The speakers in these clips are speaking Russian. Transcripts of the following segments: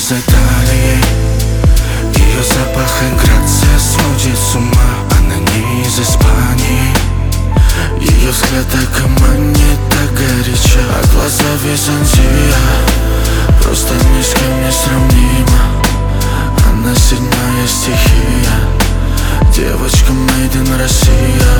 из Италии. Ее запах и грация сводит с ума. Она не из Испании. Ее взгляд так и манит, так горячо. А глаза Византия просто ни с кем не сравнима. Она седьмая стихия, девочка made in Россия.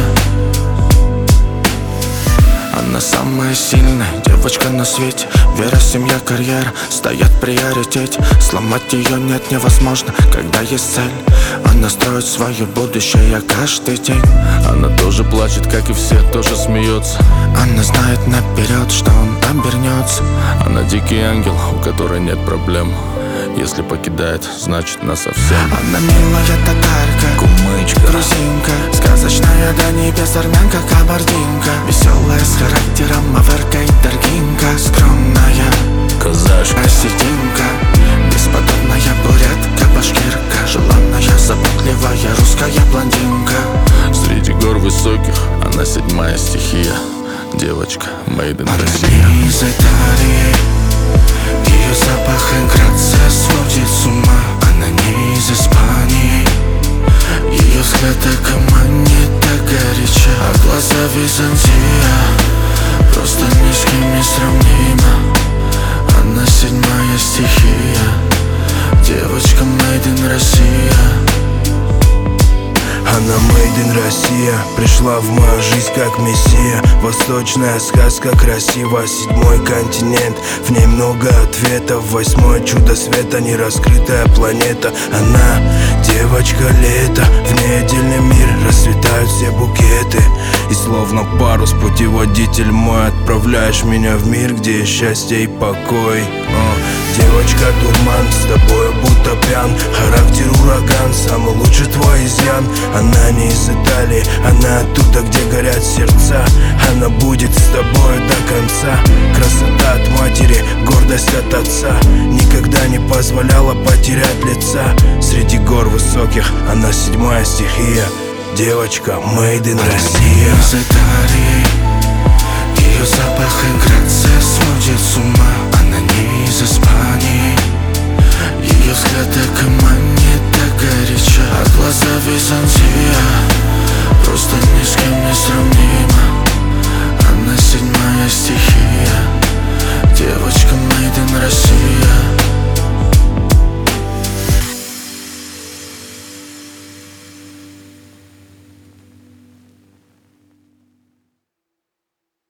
Она самая сильная девочка на свете. Вера, семья, карьера стоят в приоритете. Сломать ее нет невозможно, когда есть цель. Она строит свое будущее каждый день. Она тоже плачет, как и все, тоже смеется. Она знает наперед, что он обернется. Она дикий ангел, у которой нет проблем. Если покидает, значит насовсем. Она милая татарка, кумычка, грузинка, сказочная до небес армянка, кабардинка. Веселая с характером, аверка и торгинка. Скромная казашка, осетинка, бесподобная бурятка, башкирка. Желанная, заботливая русская блондинка. среди гор высоких она седьмая стихия, девочка made in Россия. Она из Италии. Ее запах и грация сводит с ума. Она не из Испании. Ее взгляд так и манит, так горячо. А глаза Византия просто ни с кем не сравнима. Она седьмая стихия, девочка made in Россия. Она made in Россия, пришла в мою жизнь как мессия. Восточная сказка красива, седьмой континент, в ней много ответов. Восьмое чудо света, нераскрытая планета. Она девочка лета, в ней отдельный мир, расцветают все букеты. И словно парус, путеводитель мой, отправляешь меня в мир, где есть счастье и покой. Девочка дурман, с тобой будто пьян. Характер ураган, самый лучший твой изъян. Она не из Италии, она оттуда, где горят сердца. Она будет с тобой до конца. Красота от матери, гордость от отца. Никогда не позволяла потерять лица. Среди гор высоких она седьмая стихия, девочка made in Россия. Она из Италии. Ее запах и грация сводит с ума. Она не из Испании. Ее взгляд так и манит,